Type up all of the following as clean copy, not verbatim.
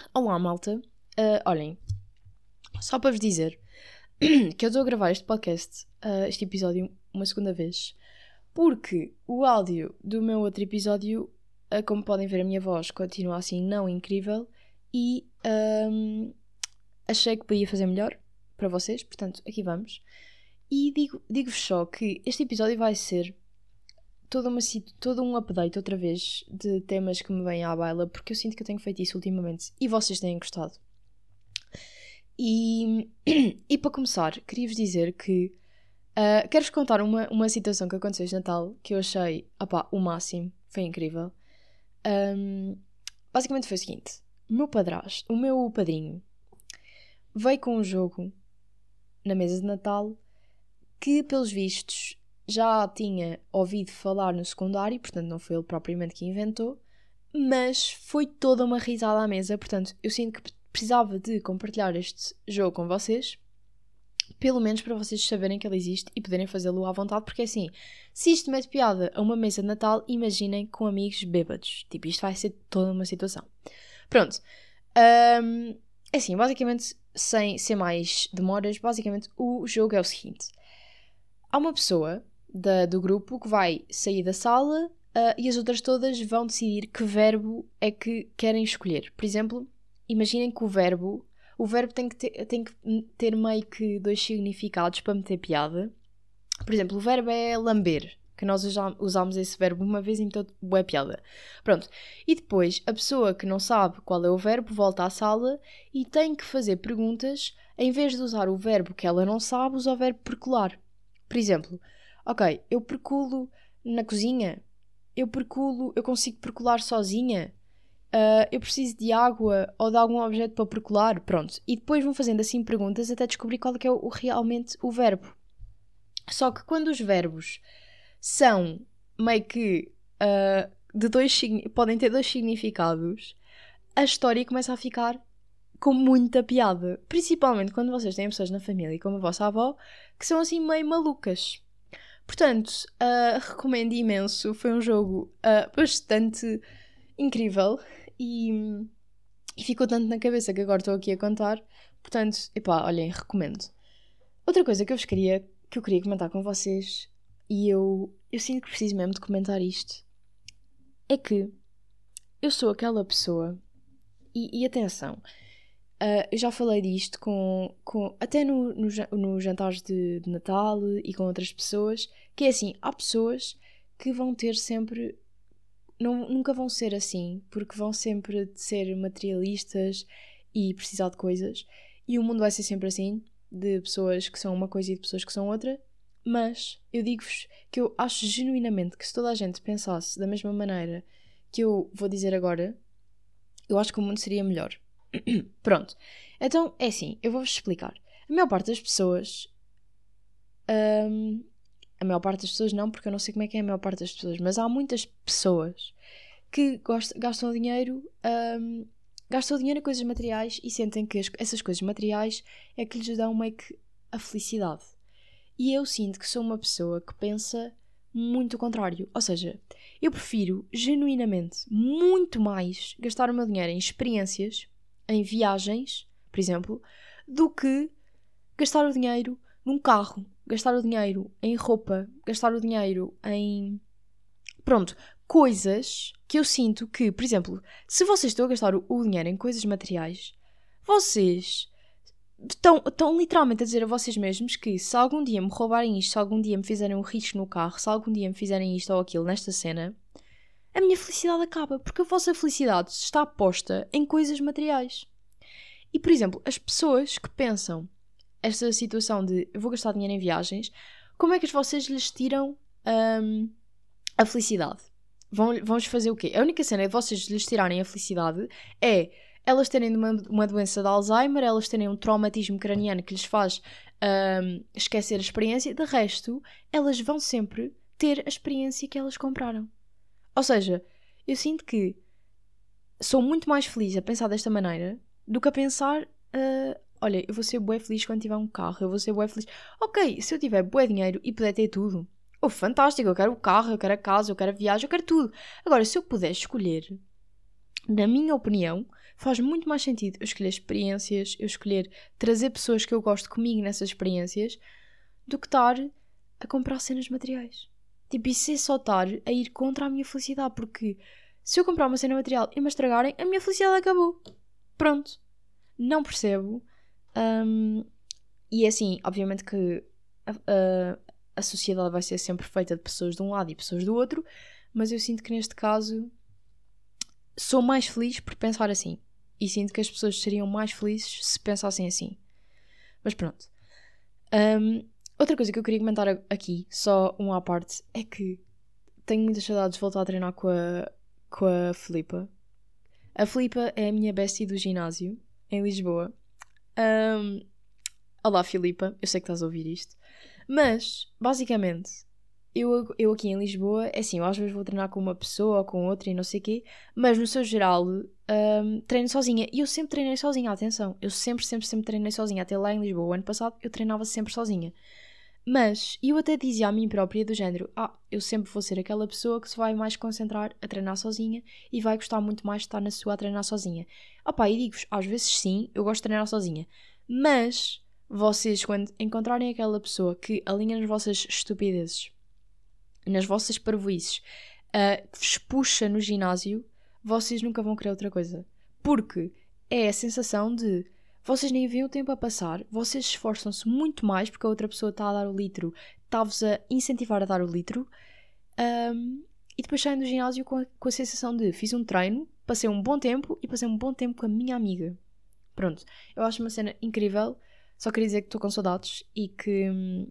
Olá, malta. Olhem, só para vos dizer que eu estou a gravar este podcast, este episódio, uma segunda vez, porque o áudio do meu outro episódio, como podem ver, a minha voz continua assim não incrível e achei que podia fazer melhor para vocês, portanto, aqui vamos. E digo-vos só que este episódio vai ser todo um update outra vez de temas que me vêm à baila, porque eu sinto que eu tenho feito isso ultimamente e vocês têm gostado. E para começar, queria-vos dizer que quero-vos contar uma situação que aconteceu este Natal que eu achei o máximo, foi incrível. Basicamente foi o seguinte: o meu padrinho, veio com um jogo na mesa de Natal que, pelos vistos, já tinha ouvido falar no secundário, portanto não foi ele propriamente que inventou, mas foi toda uma risada à mesa, portanto eu sinto que precisava de compartilhar este jogo com vocês, pelo menos para vocês saberem que ele existe e poderem fazê-lo à vontade, porque assim, se isto mete piada a uma mesa de Natal, imaginem com amigos bêbados, tipo, isto vai ser toda uma situação. Pronto, assim, basicamente, sem ser mais demoras, basicamente o jogo é o seguinte: há uma pessoa do grupo que vai sair da sala e as outras todas vão decidir que verbo é que querem escolher. Por exemplo, imaginem que o verbo tem que ter meio que dois significados para meter piada. Por exemplo, o verbo é lamber, que nós usámos esse verbo uma vez e então é piada. Pronto. E depois, a pessoa que não sabe qual é o verbo volta à sala e tem que fazer perguntas. Em vez de usar o verbo que ela não sabe, usa o verbo percolar. Por exemplo, ok, eu perculo na cozinha, eu consigo percolar sozinha, eu preciso de água ou de algum objeto para percolar, pronto. E depois vão fazendo assim perguntas até descobrir qual é que é realmente o verbo. Só que quando os verbos são meio que podem ter dois significados, a história começa a ficar com muita piada. Principalmente quando vocês têm pessoas na família, como a vossa avó, que são assim meio malucas. Portanto, recomendo imenso. Foi um jogo bastante incrível e ficou tanto na cabeça que agora estou aqui a contar. Portanto, olhem, recomendo. Outra coisa que eu queria comentar com vocês, e eu sinto que preciso mesmo de comentar isto, é que eu sou aquela pessoa, e atenção, eu já falei disto até no jantares de Natal e com outras pessoas, que é assim, há pessoas que vão ter sempre, nunca vão ser assim, porque vão sempre ser materialistas e precisar de coisas, e o mundo vai ser sempre assim, de pessoas que são uma coisa e de pessoas que são outra. Mas eu digo-vos que eu acho genuinamente que se toda a gente pensasse da mesma maneira que eu vou dizer agora, eu acho que o mundo seria melhor. Pronto. Então, é assim, eu vou-vos explicar. A maior parte das pessoas... a maior parte das pessoas não, porque eu não sei como é que é a maior parte das pessoas, mas há muitas pessoas que gastam dinheiro em coisas materiais e sentem que essas coisas materiais é que lhes dão meio que a felicidade. E eu sinto que sou uma pessoa que pensa muito o contrário. Ou seja, eu prefiro genuinamente muito mais gastar o meu dinheiro em experiências, em viagens, por exemplo, do que gastar o dinheiro num carro, gastar o dinheiro em roupa, gastar o dinheiro em... Pronto, coisas que eu sinto que, por exemplo, se vocês estão a gastar o dinheiro em coisas materiais, vocês... Estão literalmente a dizer a vocês mesmos que se algum dia me roubarem isto, se algum dia me fizerem um risco no carro, se algum dia me fizerem isto ou aquilo nesta cena, a minha felicidade acaba, porque a vossa felicidade está posta em coisas materiais. E, por exemplo, as pessoas que pensam esta situação de eu vou gastar dinheiro em viagens, como é que vocês lhes tiram a felicidade? Vão-lhes fazer o quê? A única cena de vocês lhes tirarem a felicidade é elas terem uma doença de Alzheimer, elas terem um traumatismo craniano que lhes faz esquecer a experiência. De resto, elas vão sempre ter a experiência que elas compraram. Ou seja, eu sinto que sou muito mais feliz a pensar desta maneira do que a pensar, olha, eu vou ser bué feliz quando tiver um carro, eu vou ser bué feliz. Ok, se eu tiver bué dinheiro e puder ter tudo, fantástico, eu quero o carro, eu quero a casa, eu quero a viagem, eu quero tudo. Agora, se eu puder escolher, na minha opinião, faz muito mais sentido eu escolher experiências, eu escolher trazer pessoas que eu gosto comigo nessas experiências, do que estar a comprar cenas materiais. Tipo, isso é só estar a ir contra a minha felicidade, porque se eu comprar uma cena material e me estragarem, a minha felicidade acabou. Pronto. Não percebo. E é assim, obviamente que a sociedade vai ser sempre feita de pessoas de um lado e pessoas do outro, mas eu sinto que neste caso sou mais feliz por pensar assim. E sinto que as pessoas seriam mais felizes se pensassem assim. Mas pronto. Outra coisa que eu queria comentar aqui, só uma à parte, é que tenho muitas saudades de voltar a treinar com a Filipa. A Filipa é a minha bestie do ginásio, em Lisboa. Olá, Filipa, eu sei que estás a ouvir isto. Mas, basicamente, eu aqui em Lisboa, é assim, eu às vezes vou treinar com uma pessoa ou com outra e não sei o quê, mas no seu geral, treino sozinha. E eu sempre treinei sozinha, atenção. Eu sempre treinei sozinha. Até lá em Lisboa, o ano passado, eu treinava sempre sozinha. Mas eu até dizia a mim própria do género, eu sempre vou ser aquela pessoa que se vai mais concentrar a treinar sozinha e vai gostar muito mais de estar na sua a treinar sozinha. E digo-vos, às vezes sim, eu gosto de treinar sozinha. Mas vocês, quando encontrarem aquela pessoa que alinha nas vossas estupidezes, nas vossas parvoices, vos puxa no ginásio, vocês nunca vão querer outra coisa. Porque é a sensação de vocês nem veem o tempo a passar, vocês esforçam-se muito mais porque a outra pessoa está a dar o litro, está-vos a incentivar a dar o litro, e depois saem do ginásio com a sensação de fiz um treino, passei um bom tempo e passei um bom tempo com a minha amiga. Pronto, eu acho uma cena incrível, só queria dizer que estou com saudades e que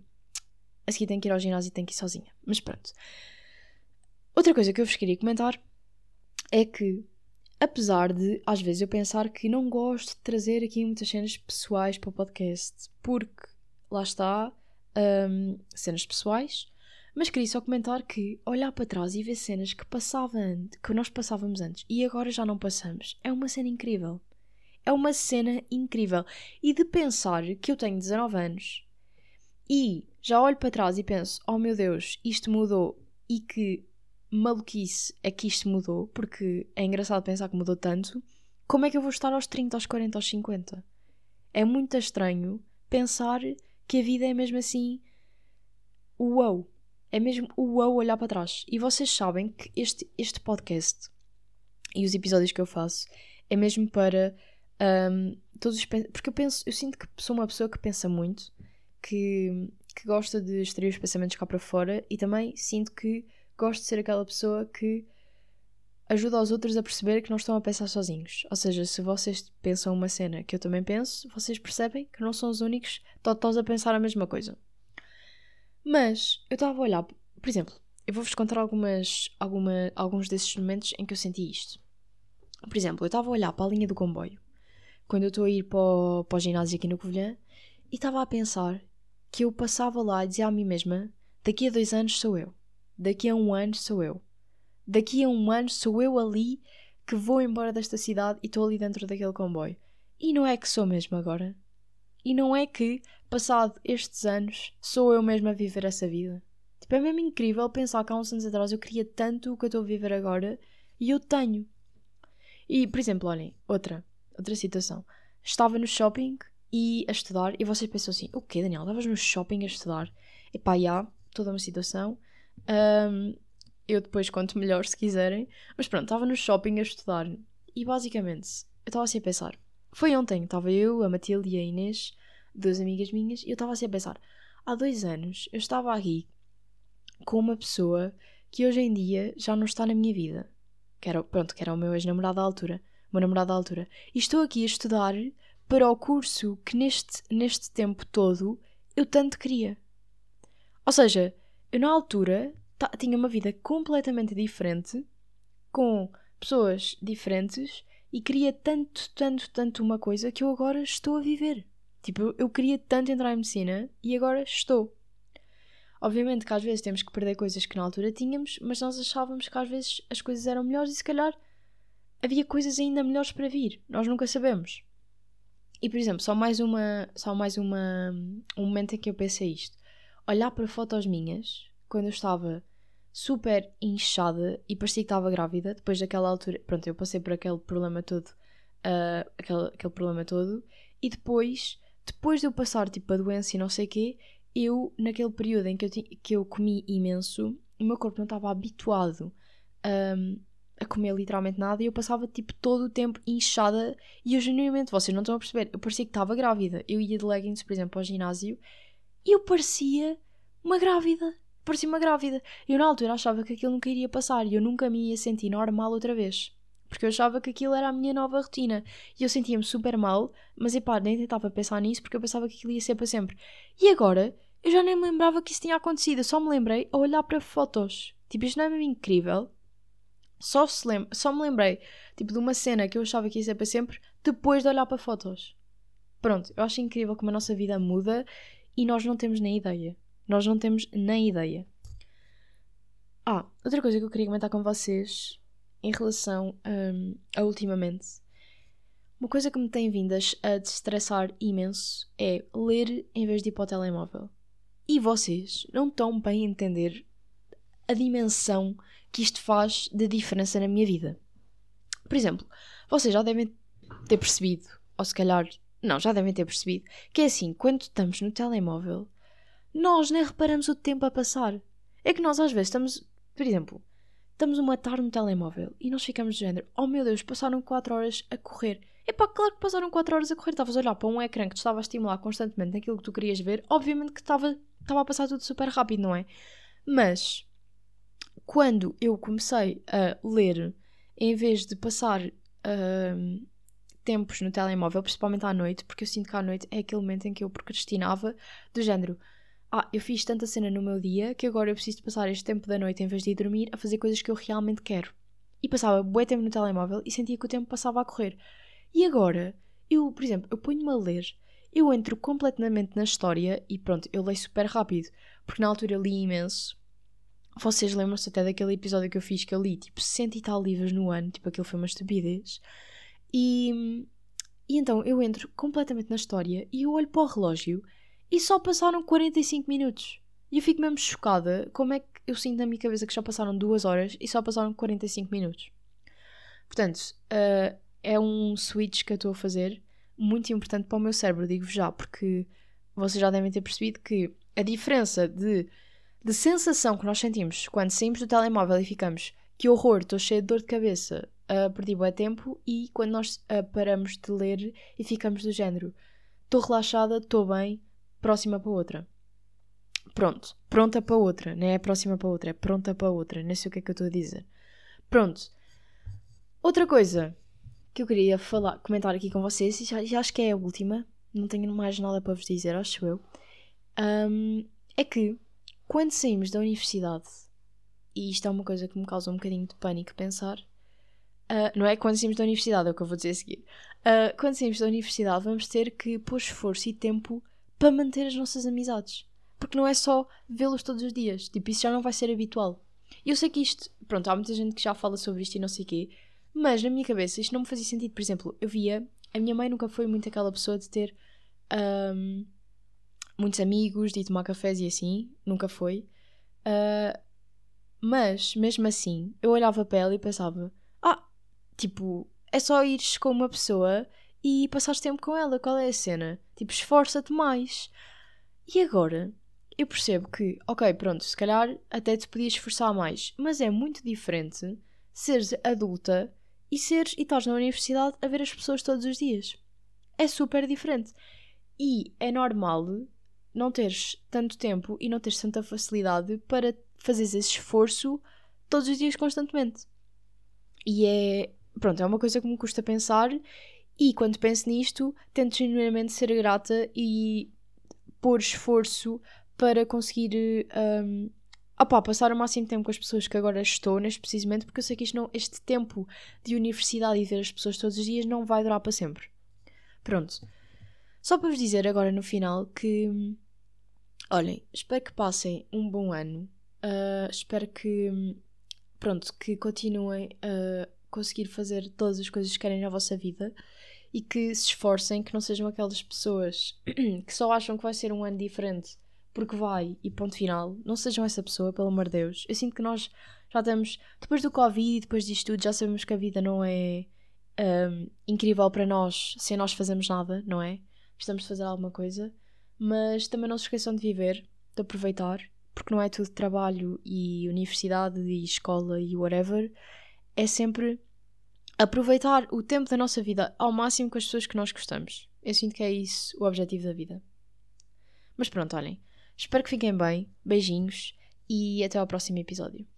a seguir tenho que ir ao ginásio e tenho que ir sozinha. Mas pronto. Outra coisa que eu vos queria comentar é que, apesar de, às vezes, eu pensar que não gosto de trazer aqui muitas cenas pessoais para o podcast, porque, lá está, cenas pessoais, mas queria só comentar que olhar para trás e ver cenas que nós passávamos antes e agora já não passamos, é uma cena incrível. É uma cena incrível. E de pensar que eu tenho 19 anos e já olho para trás e penso, oh meu Deus, isto mudou e que maluquice é que isto mudou, porque é engraçado pensar que mudou tanto, como é que eu vou estar aos 30, aos 40, aos 50? É muito estranho pensar que a vida é mesmo assim, uau. É mesmo uau olhar para trás. E vocês sabem que este podcast e os episódios que eu faço é mesmo para todos os... Porque eu sinto que sou uma pessoa que pensa muito, que gosta de extrair os pensamentos cá para fora e também sinto que gosto de ser aquela pessoa que ajuda os outros a perceber que não estão a pensar sozinhos. Ou seja, se vocês pensam uma cena que eu também penso, vocês percebem que não são os únicos todos a pensar a mesma coisa. Mas eu estava a olhar, por exemplo, eu vou-vos contar alguns desses momentos em que eu senti isto. Por exemplo, eu estava a olhar para a linha do comboio, quando eu estou a ir para o ginásio aqui no Covilhã, e estava a pensar que eu passava lá e dizia a mim mesma, daqui a 2 anos sou eu. Daqui a 1 ano sou eu. Daqui a 1 ano sou eu ali que vou embora desta cidade e estou ali dentro daquele comboio. E não é que sou mesmo agora. E não é que, passado estes anos, sou eu mesma a viver essa vida. Tipo, é mesmo incrível pensar que há uns anos atrás eu queria tanto o que eu estou a viver agora e eu tenho. E, por exemplo, olhem, outra situação. Estava no shopping e a estudar e vocês pensam assim, o quê, Daniel? Estavas no shopping a estudar? Epá, toda uma situação. Eu depois conto melhor se quiserem. Mas pronto, estava no shopping a estudar e basicamente eu estava assim a pensar. Foi ontem, estava eu, a Matilde e a Inês, 2 amigas minhas, e eu estava assim a pensar. Há 2 anos eu estava aqui com uma pessoa que hoje em dia já não está na minha vida. Que era o meu ex-namorado da altura. O meu namorado da altura. E estou aqui a estudar para o curso que neste tempo todo eu tanto queria. Ou seja, eu na altura tinha uma vida completamente diferente, com pessoas diferentes, e queria tanto uma coisa que eu agora estou a viver. Tipo, eu queria tanto entrar em medicina e agora estou. Obviamente que às vezes temos que perder coisas que na altura tínhamos, mas nós achávamos que às vezes as coisas eram melhores e se calhar havia coisas ainda melhores para vir. Nós nunca sabemos. E, por exemplo, só mais um momento em que eu pensei isto. Olhar para fotos minhas, quando eu estava super inchada e parecia que estava grávida. Depois daquela altura, pronto, eu passei por aquele problema todo, aquele problema todo, e depois de eu passar tipo a doença e não sei o quê, eu, naquele período em que eu comi imenso, o meu corpo não estava habituado a comer literalmente nada, e eu passava tipo todo o tempo inchada, e eu genuinamente, vocês não estão a perceber, eu parecia que estava grávida. Eu ia de leggings, por exemplo, ao ginásio, e eu parecia uma grávida. Eu na altura achava que aquilo nunca iria passar, e eu nunca me ia sentir normal outra vez. Porque eu achava que aquilo era a minha nova rotina. E eu sentia-me super mal, mas epá, nem tentava pensar nisso porque eu pensava que aquilo ia ser para sempre. E agora, eu já nem me lembrava que isso tinha acontecido. Eu só me lembrei a olhar para fotos. Tipo, isto não é mesmo incrível? Só me lembrei, tipo, de uma cena que eu achava que ia ser para sempre depois de olhar para fotos. Pronto, eu acho incrível como a nossa vida muda e nós não temos nem ideia. Nós não temos nem ideia. Outra coisa que eu queria comentar com vocês em relação a ultimamente. Uma coisa que me tem vindo a destressar imenso é ler em vez de ir para o telemóvel. E vocês não estão bem a entender a dimensão que isto faz de diferença na minha vida. Por exemplo, vocês já devem ter percebido, ou se calhar, não, já devem ter percebido, que é assim, quando estamos no telemóvel, nós nem reparamos o tempo a passar. É que nós às vezes estamos, por exemplo, estamos uma tarde no telemóvel e nós ficamos do género, oh meu Deus, passaram 4 horas a correr. Epá, claro que passaram 4 horas a correr, estavas a olhar para um ecrã que te estava a estimular constantemente naquilo que tu querias ver, obviamente que estava a passar tudo super rápido, não é? Mas, quando eu comecei a ler, em vez de passar tempos no telemóvel, principalmente à noite, porque eu sinto que à noite é aquele momento em que eu procrastinava, do género, eu fiz tanta cena no meu dia que agora eu preciso de passar este tempo da noite, em vez de ir dormir, a fazer coisas que eu realmente quero. E passava bué tempo no telemóvel e sentia que o tempo passava a correr. E agora, por exemplo, eu ponho-me a ler, eu entro completamente na história e pronto, eu leio super rápido, porque na altura eu li imenso. Vocês lembram-se até daquele episódio que eu fiz, que eu li tipo 100 e tal livros no ano, tipo aquilo foi uma estupidez. E então eu entro completamente na história e eu olho para o relógio e só passaram 45 minutos. E eu fico mesmo chocada como é que eu sinto na minha cabeça que já passaram 2 horas e só passaram 45 minutos. Portanto, é um switch que eu estou a fazer muito importante para o meu cérebro, digo-vos já, porque vocês já devem ter percebido que a diferença de sensação que nós sentimos quando saímos do telemóvel e ficamos, que horror, estou cheia de dor de cabeça, perdi bué tempo, e quando nós paramos de ler e ficamos do género, estou relaxada, estou bem, próxima para outra. Pronta para outra, não é próxima para outra, é pronta para outra, não sei o que é que eu estou a dizer. Pronto. Outra coisa que eu queria comentar aqui com vocês, e já acho que é a última, não tenho mais nada para vos dizer, acho eu, é que quando saímos da universidade, e isto é uma coisa que me causa um bocadinho de pânico pensar, não é quando saímos da universidade, é o que eu vou dizer a seguir. Quando saímos da universidade vamos ter que pôr esforço e tempo para manter as nossas amizades. Porque não é só vê-los todos os dias, tipo, isso já não vai ser habitual. E eu sei que isto, pronto, há muita gente que já fala sobre isto e não sei o quê, mas na minha cabeça isto não me fazia sentido. Por exemplo, a minha mãe nunca foi muito aquela pessoa de ter muitos amigos, de ir tomar cafés e assim, nunca foi. Mas, mesmo assim, eu olhava para ela e pensava, tipo, é só ires com uma pessoa e passares tempo com ela, qual é a cena? Tipo, esforça-te mais. E agora, eu percebo que, ok, pronto, se calhar até te podias esforçar mais, mas é muito diferente seres adulta e estás na universidade a ver as pessoas todos os dias. É super diferente. E é normal não teres tanto tempo e não teres tanta facilidade para fazeres esse esforço todos os dias constantemente. E é uma coisa que me custa pensar, e quando penso nisto, tento genuinamente ser grata e pôr esforço para conseguir passar o máximo tempo com as pessoas que agora estou neste preciso momento, porque eu sei que este tempo de universidade e ver as pessoas todos os dias não vai durar para sempre. Pronto. Só para vos dizer agora no final que, olhem, espero que passem um bom ano. Espero que, que continuem a conseguir fazer todas as coisas que querem na vossa vida e que se esforcem, que não sejam aquelas pessoas que só acham que vai ser um ano diferente porque vai e ponto final. Não sejam essa pessoa, pelo amor de Deus. Eu sinto que nós já estamos, depois do Covid, depois disto tudo, já sabemos que a vida não é incrível para nós sem nós fazermos nada, não é? Precisamos de fazer alguma coisa, mas também não se esqueçam de viver, de aproveitar, porque não é tudo trabalho e universidade e escola e whatever. É sempre aproveitar o tempo da nossa vida ao máximo com as pessoas que nós gostamos. Eu sinto que é isso o objetivo da vida. Mas pronto, olhem. Espero que fiquem bem. Beijinhos e até ao próximo episódio.